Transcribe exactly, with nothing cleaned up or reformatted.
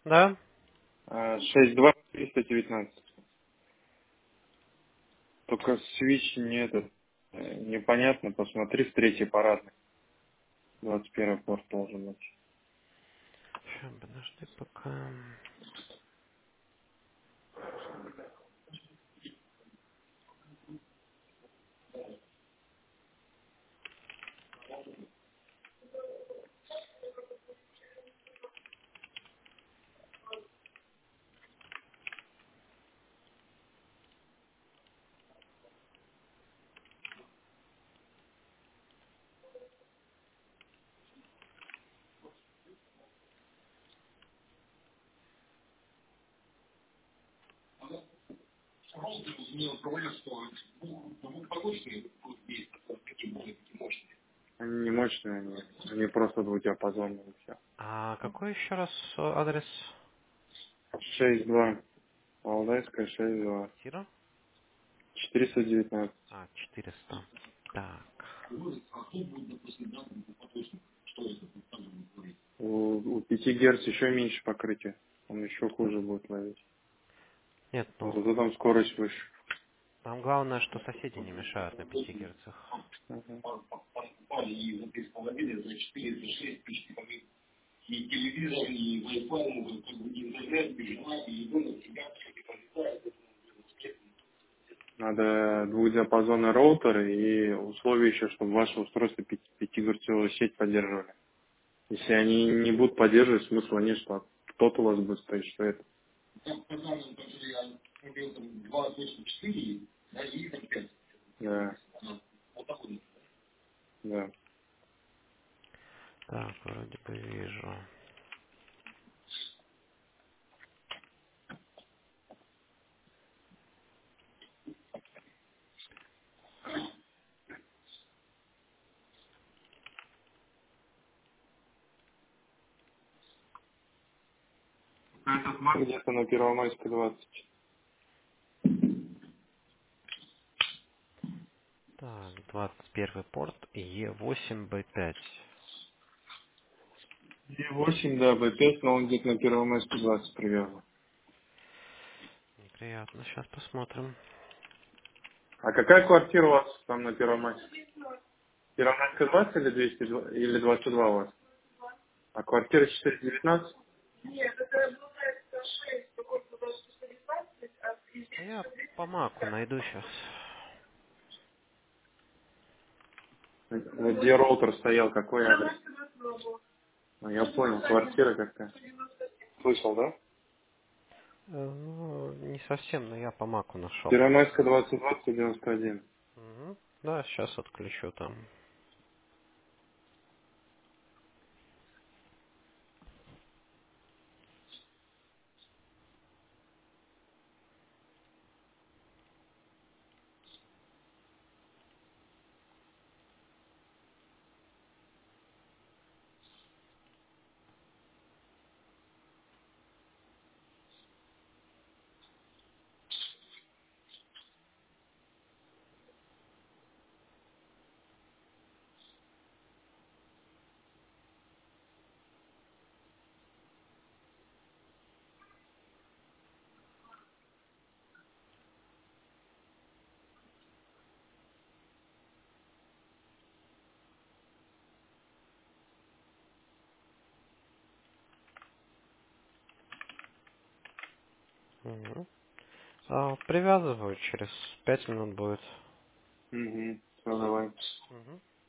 Да? А, шесть два триста девятнадцать. Только свич не этот, э, непонятно, посмотри в третий парадный. двадцать первый порт должен быть. Ща, подожди пока. Они не мощные, они, они просто двудиапазонные. Все. А какой еще раз э, адрес? шесть два. Валдайская шесть два. Квартира? четыреста девятнадцать. А, четыреста. Так. У, у пяти Герц еще меньше покрытия. Он еще хуже будет ловить. Нет, Но ну, зато там скорость выше. там главное, что соседи не мешают на пяти герцах. Мгм. Надо двухдиапазонный роутер и условие еще, чтобы ваше устройство пятигерцовую сеть поддерживали. Если они не будут поддерживать, смысла нет, что кто-то у вас будет стоять, что это. Да, да. Так, вроде бы вижу. Где-то на Первомайской двадцать. Так, двадцать первый порт Е восемь Б пять. И восемь, да, Б пять, но он где-то на Первомайской двадцать привязан. Неприятно, сейчас посмотрим. А какая квартира у вас там на Первомайской? Первомайская двадцать или двести два или двадцать два у вас? А квартира четыреста девятнадцать? А я по маку найду сейчас. Вот где роутер стоял, какой адрес? Ну, я понял, квартира какая. Слышал, да? Ну, не совсем, но я по маку нашел. Первомайская двадцать двадцать девяносто один. Мгм. Да, сейчас отключу там. Мгм. А, привязываю, через пять минут будет. Угу. Все, давай. Мгм.